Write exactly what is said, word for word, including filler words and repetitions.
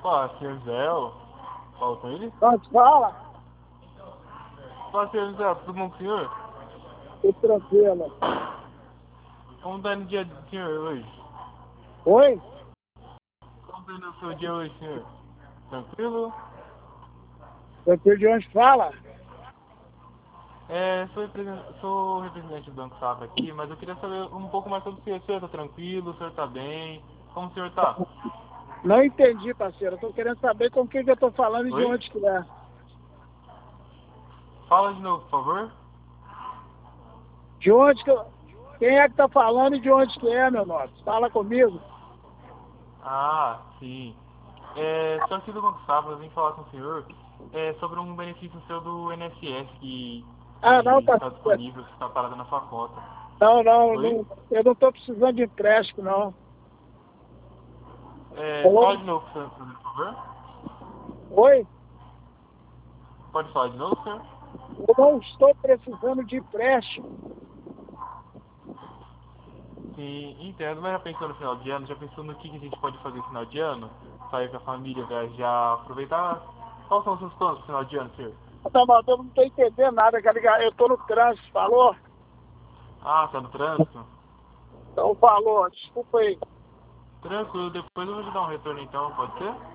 Pô, senhor Zé, ó. Fala com ele? Pode fala? Pô, senhor Zé, tudo bom com o senhor? Tudo tranquilo. Como tá no dia do senhor hoje? Oi? Como tá no seu dia hoje, senhor? Tranquilo? Tranquilo de onde fala? É, sou, represent... sou representante do Banco Safra aqui, mas eu queria saber um pouco mais sobre o senhor. O senhor tá tranquilo? O senhor tá bem? Como o senhor tá? Não entendi, parceiro. Eu tô querendo saber com quem que eu tô falando e de Oi? onde que é. Fala de novo, por favor. De onde que eu... Quem é que tá falando e de onde que é, meu nobre? Fala comigo. Ah, sim. É, sou aqui do Banco Safra, eu vim falar com o senhor é, sobre um benefício seu do I N S S que, Ah, não, que está parceiro. disponível, que está parado na sua conta. Não, não, Oi? não. Eu não tô precisando de empréstimo, não. É, fala Alô? de novo, por favor. Oi? Pode falar de novo, senhor? Eu não estou precisando de empréstimo. Sim, entendo, mas já pensou no final de ano? Já pensou no que que a gente pode fazer no final de ano? Sair com a família, viajar, aproveitar? Quais são os seus planos no final de ano, senhor? Não, mas eu não tô entendendo nada, cara. Eu tô no trânsito, falou? Ah, tá no trânsito? Então falou, desculpa aí. Tranquilo, depois eu vou te dar um retorno então, pode ser?